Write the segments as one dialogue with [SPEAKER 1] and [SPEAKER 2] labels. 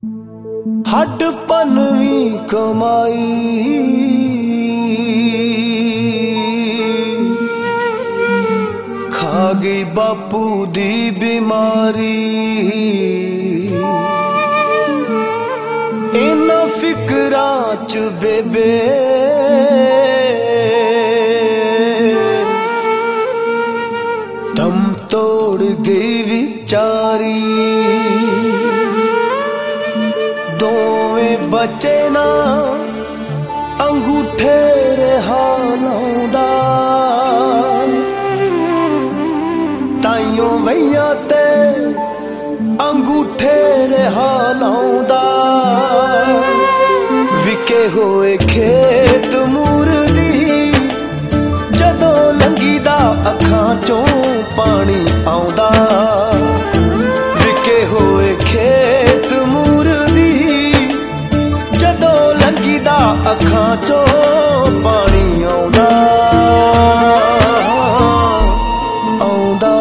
[SPEAKER 1] हड पनवी कमाई खा गई बापू दी बीमारी। इन्ना फिकरां च बेबे दम तोड़ गई विचारी। दोवें बचे ना अंगूठे रहा लाउंदा, ताइयों वैया ते अंगूठे रहा लाउंदा। विके होए खेत मुरदी जदों लंघी दा अखां चों पानी आउंदा। विके होए खेत मुरदी जदों लंघी दा अखां चों पानी आउंदा आउंदा।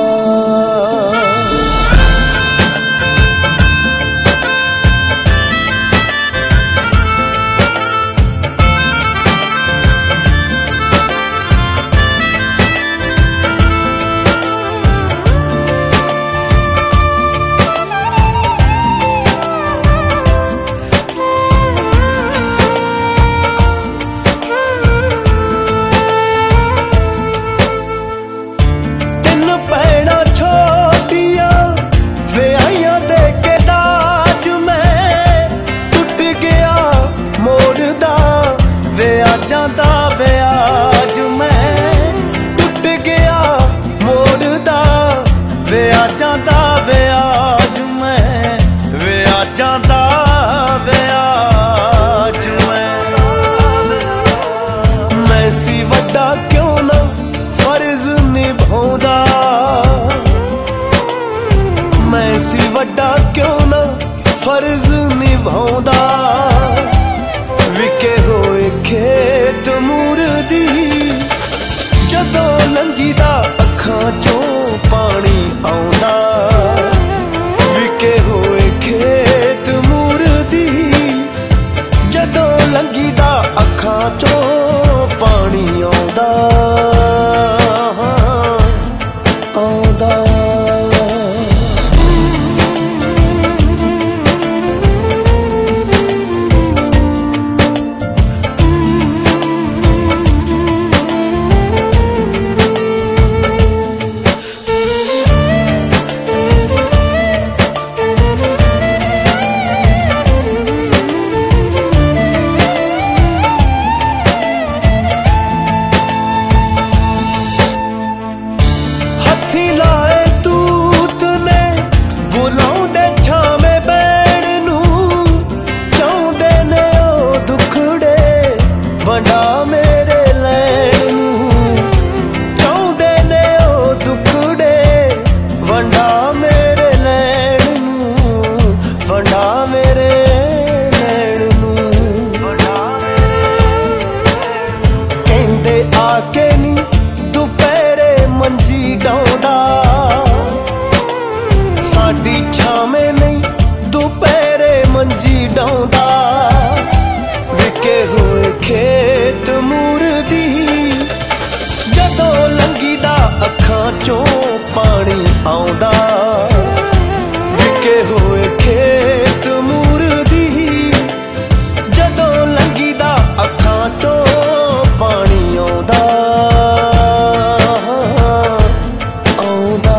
[SPEAKER 1] जांदा व्याज मैं टुट गया मोड़दा व्याजां दा व्याज मैं व्याजां दा व्याज मैं सी वड्डा क्यों ना फर्ज निभाउंदा। मैं सी वड्डा क्यों ना फर्ज निभाउंदा। विके होए खेत मुरदी जदों लंघी दा अखां चों पानी आउंदा। विके होए खेत मुरदी जदों लंघी दा अखां चों पानी आउंदा आउंदा। वंडा मेरे लैण नूं चाहुंदे ने ओ दुखड़े। वंडा मेरे लैण नूं वंडा मेरे लैण नूं। कहंदे आके नी दुपहरे मंजी डाउंदा साडी छावें नहीं दुपहरे मंजी डाउंदा। विके होए खेत मुरदी जदों लंघी दा अखां चों पानी आउंदा। विके होए खेत मुरदी जदों लंघी दा अखां चों पानी आउंदा आउंदा।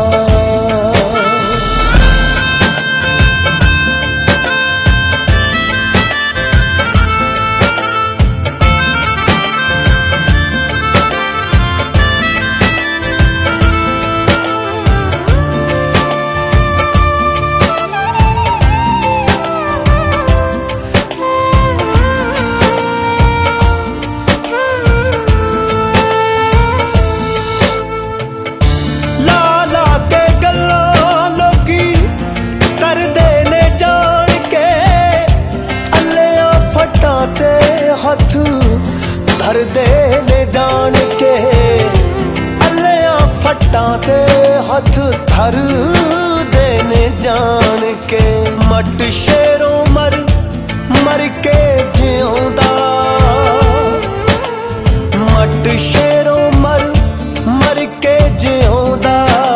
[SPEAKER 1] हथ धर दे ने जान के अल्लियां फट्टां ते हथ धर दे ने जान के। मट शेरों मर ਮਰ ਕੇ ਜਿਉਂਦਾ। ਮੱਟ ਸ਼ੇਰੋਂ ਮਰ ਮਰ ਕੇ ਜਿਉਂਦਾ।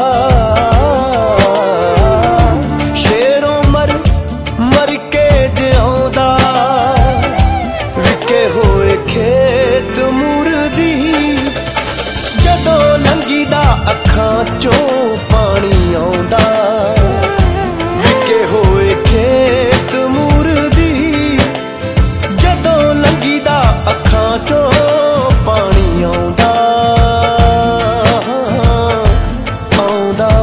[SPEAKER 1] ਸ਼ੇਰੋਂ ਮਰ ਮਰ ਕੇ ਜਿਉਂਦਾ। ਵਿਕੇ ਹੋਏ ਖੇਤ ਮੁਰਦੀ ਜਦੋਂ ਲੰਘੀਦਾ ਅੱਖਾਂ ਚੋਂ ਪਾਣੀ ਆਉਂਦਾ। ਵਿਕੇ ਹੋਏ ਖੇਤ ਮੁਰਦੀ ਜਦੋਂ ਲੰਘੀਦਾ ਅੱਖਾਂ ਚੋਂ ਪਾਣੀ ਆਉਂਦਾ। ਆਉਂਦਾ